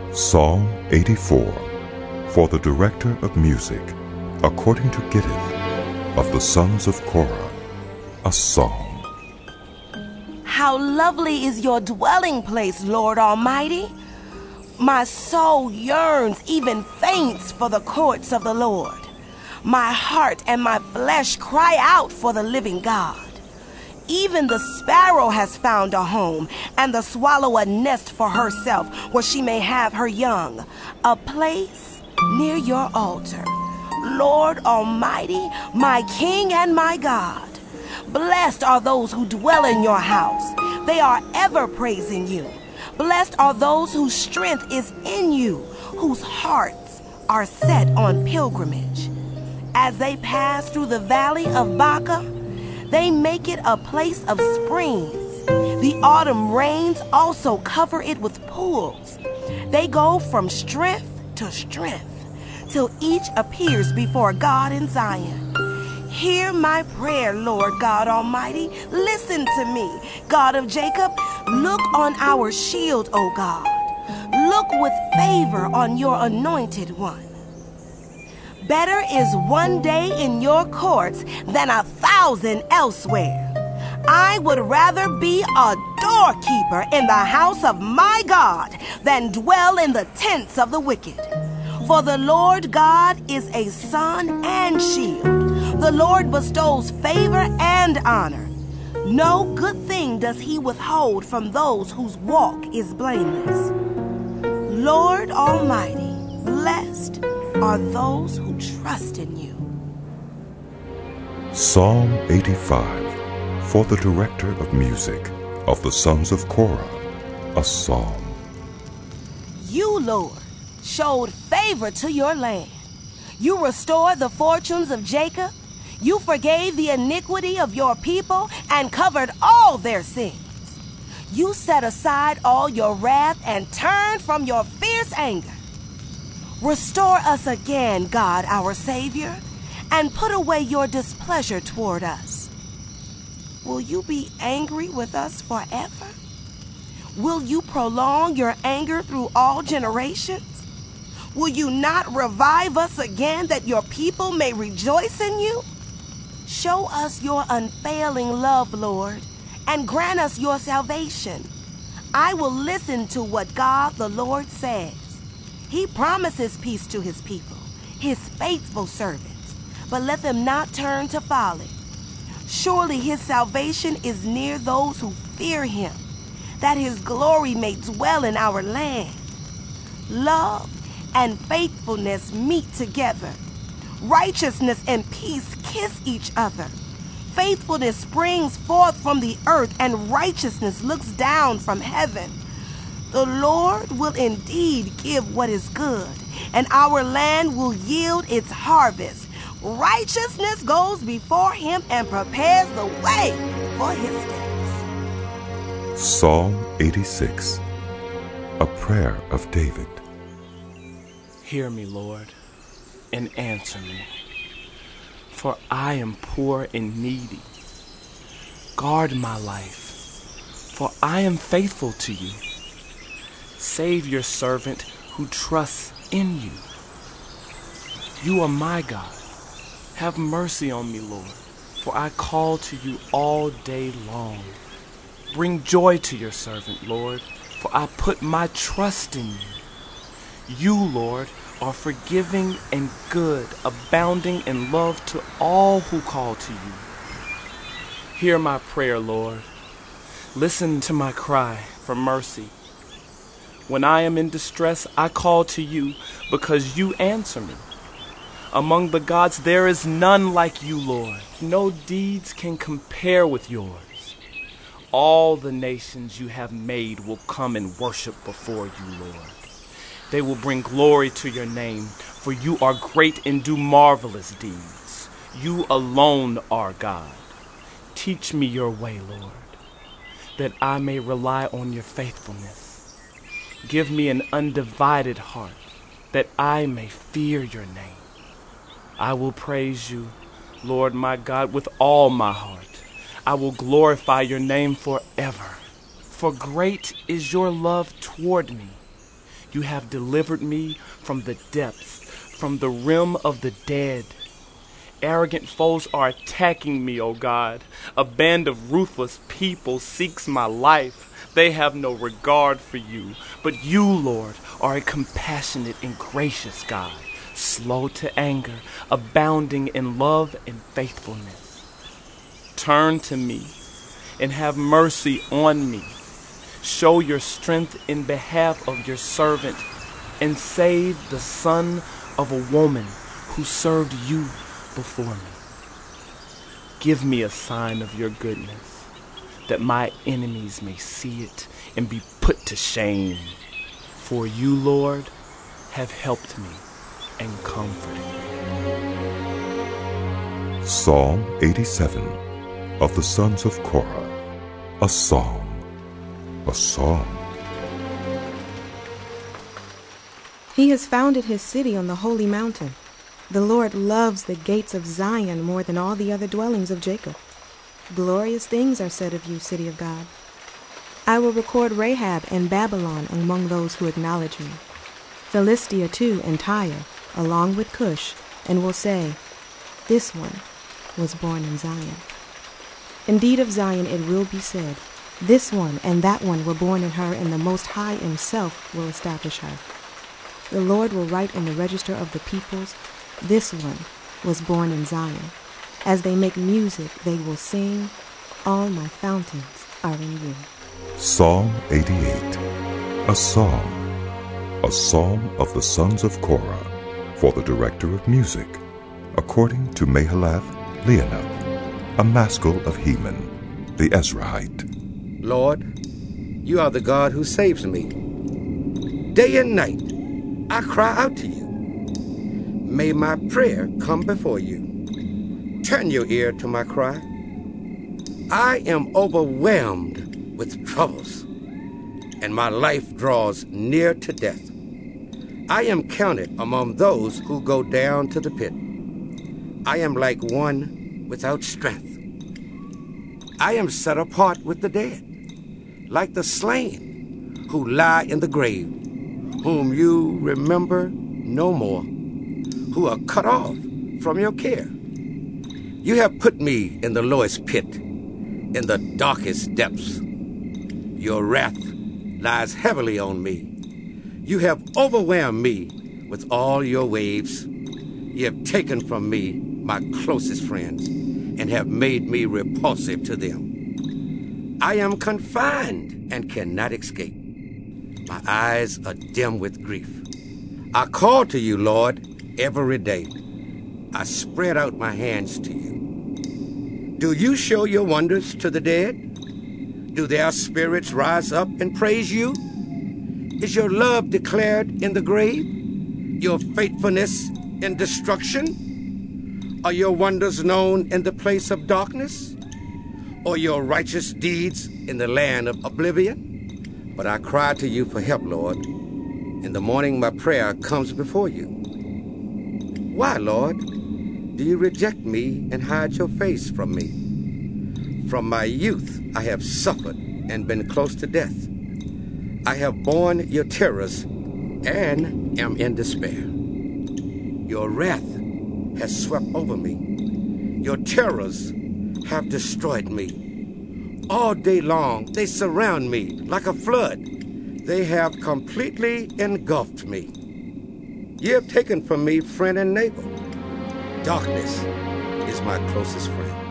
Psalm 84, for the director of music, according to Gittith, of the sons of Korah, a psalm. How lovely is your dwelling place, Lord Almighty! My soul yearns, even faints, for the courts of the Lord. My heart and my flesh cry out for the living God. Even the sparrow has found a home, and the swallow a nest for herself, where she may have her young, a place near your altar. Lord Almighty, my King and my God, blessed are those who dwell in your house. They are ever praising you. Blessed are those whose strength is in you, whose hearts are set on pilgrimage. As they pass through the valley of Baca, they make it a place of springs. The autumn rains also cover it with pools. They go from strength to strength, till each appears before God in Zion. Hear my prayer, Lord God Almighty. Listen to me, God of Jacob. Look on our shield, O God. Look with favor on your anointed one. Better is one day in your courts than 1,000 elsewhere. I would rather be a doorkeeper in the house of my God than dwell in the tents of the wicked. For the Lord God is a sun and shield. The Lord bestows favor and honor. No good thing does he withhold from those whose walk is blameless. Lord Almighty, blessed are those who trust in you. Psalm 85, for the director of music, of the sons of Korah, a psalm. You, Lord, showed favor to your land. You restored the fortunes of Jacob. You forgave the iniquity of your people and covered all their sins. You set aside all your wrath and turned from your fierce anger. Restore us again, God, our Savior, and put away your displeasure toward us. Will you be angry with us forever? Will you prolong your anger through all generations? Will you not revive us again, that your people may rejoice in you? Show us your unfailing love, Lord, and grant us your salvation. I will listen to what God the Lord says. He promises peace to his people, his faithful servants, but let them not turn to folly. Surely his salvation is near those who fear him, that his glory may dwell in our land. Love and faithfulness meet together. Righteousness and peace kiss each other. Faithfulness springs forth from the earth, and righteousness looks down from heaven. The Lord will indeed give what is good, and our land will yield its harvest. Righteousness goes before him and prepares the way for his steps. Psalm 86, a prayer of David. Hear me, Lord, and answer me, for I am poor and needy. Guard my life, for I am faithful to you. Save your servant who trusts in you. You are my God. Have mercy on me, Lord, for I call to you all day long. Bring joy to your servant, Lord, for I put my trust in you. You, Lord, are forgiving and good, abounding in love to all who call to you. Hear my prayer, Lord. Listen to my cry for mercy. When I am in distress, I call to you because you answer me. Among the gods, there is none like you, Lord. No deeds can compare with yours. All the nations you have made will come and worship before you, Lord. They will bring glory to your name, for you are great and do marvelous deeds. You alone are God. Teach me your way, Lord, that I may rely on your faithfulness. Give me an undivided heart, that I may fear your name. I will praise you, Lord my God, with all my heart. I will glorify your name forever. For great is your love toward me. You have delivered me from the depths, from the realm of the dead. Arrogant foes are attacking me, O God. A band of ruthless people seeks my life. They have no regard for you. But you, Lord, are a compassionate and gracious God, slow to anger, abounding in love and faithfulness. Turn to me and have mercy on me. Show your strength in behalf of your servant and save the son of a woman who served you before me. Give me a sign of your goodness, that my enemies may see it and be put to shame. For you, Lord, have helped me and comforted me. Psalm 87 of the sons of Korah, a song. A song. He has founded his city on the holy mountain. The Lord loves the gates of Zion more than all the other dwellings of Jacob. Glorious things are said of you, city of God. I will record Rahab and Babylon among those who acknowledge me. Philistia too and Tyre, along with Cush, and will say, this one was born in Zion. Indeed, of Zion it will be said, this one and that one were born in her, and the Most High himself will establish her. The Lord will write in the register of the peoples, this one was born in Zion. As they make music, they will sing, all my fountains are in you. Psalm 88, a psalm of the sons of Korah, for the director of music, according to Mahalath Leannoth, a maskil of Heman, the Ezrahite. Lord, you are the God who saves me. Day and night, I cry out to you. May my prayer come before you. Turn your ear to my cry. I am overwhelmed with troubles, and my life draws near to death. I am counted among those who go down to the pit. I am like one without strength. I am set apart with the dead, like the slain who lie in the grave, whom you remember no more, who are cut off from your care. You have put me in the lowest pit, in the darkest depths. Your wrath lies heavily on me. You have overwhelmed me with all your waves. You have taken from me my closest friends and have made me repulsive to them. I am confined and cannot escape. My eyes are dim with grief. I call to you, Lord, every day. I spread out my hands to you. Do you show your wonders to the dead? Do their spirits rise up and praise you? Is your love declared in the grave? Your faithfulness in destruction? Are your wonders known in the place of darkness? Or your righteous deeds in the land of oblivion? But I cry to you for help, Lord. In the morning my prayer comes before you. Why, Lord, do you reject me and hide your face from me? From my youth I have suffered and been close to death. I have borne your terrors and am in despair. Your wrath has swept over me. Your terrors have destroyed me. All day long they surround me like a flood. They have completely engulfed me. You have taken from me friend and neighbor. Darkness is my closest friend.